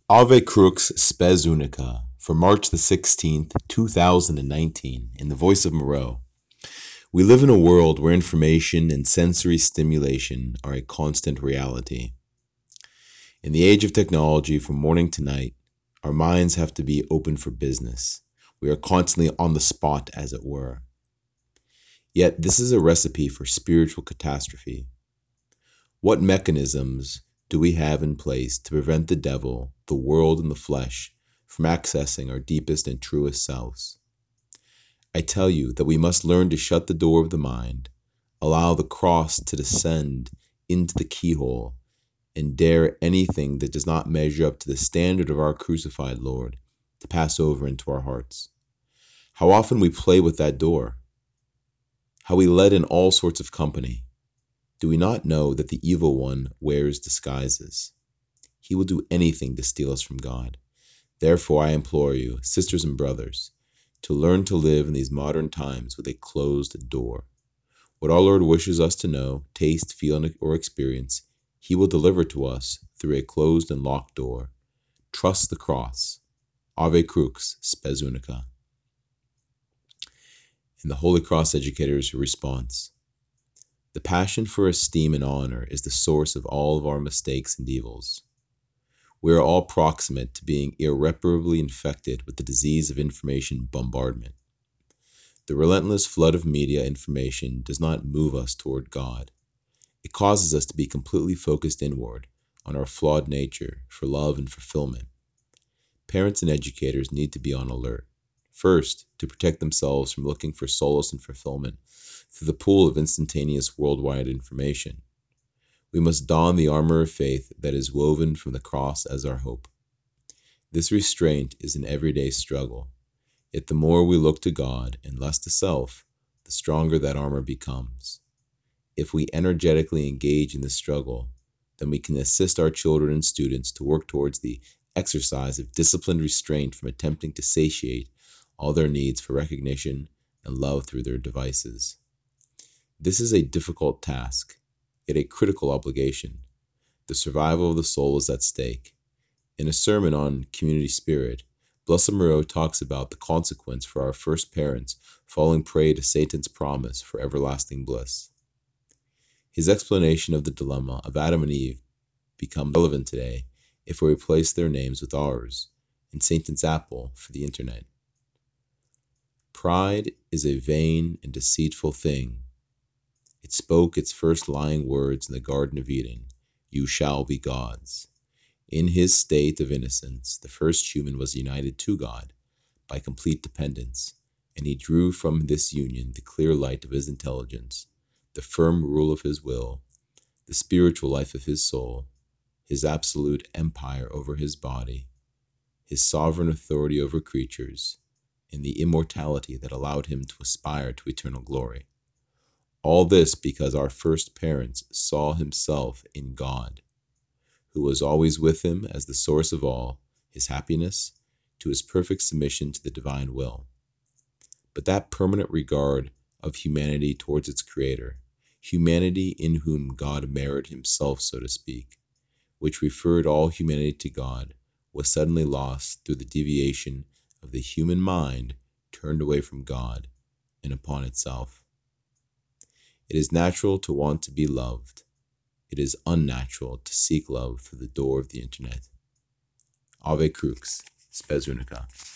Ave Crux Spes Unica for March the 16th, 2019, in the voice of Moreau. We live in a world where information and sensory stimulation are a constant reality. In the age of technology, from morning to night, our minds have to be open for business. We are constantly on the spot, as it were. Yet, this is a recipe for spiritual catastrophe. What mechanisms do we have in place to prevent the devil, the world, and the flesh from accessing our deepest and truest selves? I tell you that we must learn to shut the door of the mind, allow the cross to descend into the keyhole, and dare anything that does not measure up to the standard of our crucified Lord to pass over into our hearts. How often we play with that door. How we let in all sorts of company. Do we not know that the evil one wears disguises? He will do anything to steal us from God. Therefore, I implore you, sisters and brothers, to learn to live in these modern times with a closed door. What our Lord wishes us to know, taste, feel, or experience, He will deliver to us through a closed and locked door. Trust the cross. Ave Crux Spes Unica. In the Holy Cross Educator's response, the passion for esteem and honor is the source of all of our mistakes and evils. We are all proximate to being irreparably infected with the disease of information bombardment. The relentless flood of media information does not move us toward God. It causes us to be completely focused inward on our flawed nature for love and fulfillment. Parents and educators need to be on alert. First, to protect themselves from looking for solace and fulfillment through the pool of instantaneous worldwide information. We must don the armor of faith that is woven from the cross as our hope. This restraint is an everyday struggle. Yet the more we look to God and less to self, the stronger that armor becomes. If we energetically engage in the struggle, then we can assist our children and students to work towards the exercise of disciplined restraint from attempting to satiate all their needs for recognition and love through their devices. This is a difficult task, yet a critical obligation. The survival of the soul is at stake. In a sermon on community spirit, Blessed Moreau talks about the consequence for our first parents falling prey to Satan's promise for everlasting bliss. His explanation of the dilemma of Adam and Eve becomes relevant today if we replace their names with ours in Satan's apple for the internet. Pride is a vain and deceitful thing. It spoke its first lying words in the Garden of Eden, "You shall be gods." In his state of innocence, the first human was united to God by complete dependence, and he drew from this union the clear light of his intelligence, the firm rule of his will, the spiritual life of his soul, his absolute empire over his body, his sovereign authority over creatures, and the immortality that allowed him to aspire to eternal glory. All this because our first parents saw himself in God, who was always with him as the source of all his happiness, to his perfect submission to the divine will. But that permanent regard of humanity towards its creator, humanity in whom God mirrored himself, so to speak, which referred all humanity to God, was suddenly lost through the deviation of the human mind turned away from God and upon itself. It is natural to want to be loved. It is unnatural to seek love through the door of the internet. Ave Crux Spes Unica.